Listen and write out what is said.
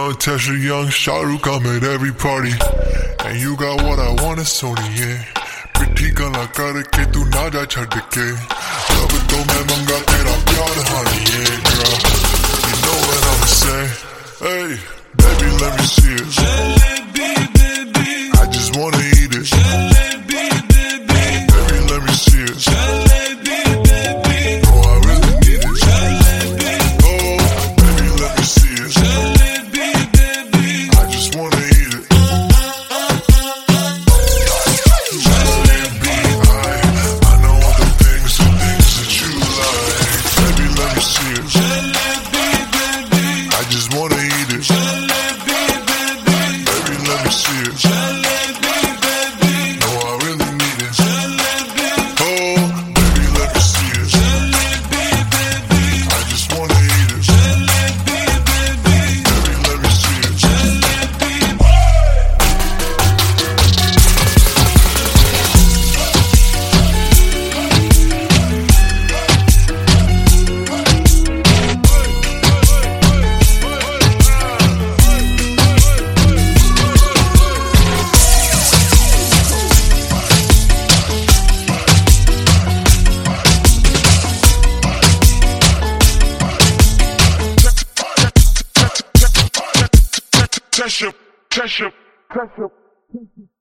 young Tesha, young Shahrukh, I'm at every party. And you got what I want, it's Sony, पिट्ठी गला करके तू ना जा छड़ के अब तो मैं मंगा तेरा प्यार honey, yeah girl. You know what I'ma say? Hey, baby, let me see it. Jalebi, baby, I just wanna eat it. Jalebi, baby, baby, let me see it. Jalebi, baby, oh I really need it. Jalebi, oh baby, let me see it. Jalebi, baby, I just wanna eat it. Jalebi, I know all the things that you like. Baby, let me see it. Jalebi, baby, I just wanna eat it. Jalebi, baby, baby, let me see it. Jalebi, baby, no I really need it. Jalebi, oh baby, let me see it. Jalebi, baby, I just wanna eat it. Jalebi, baby, baby, let me see it. Jalebi. Tesha.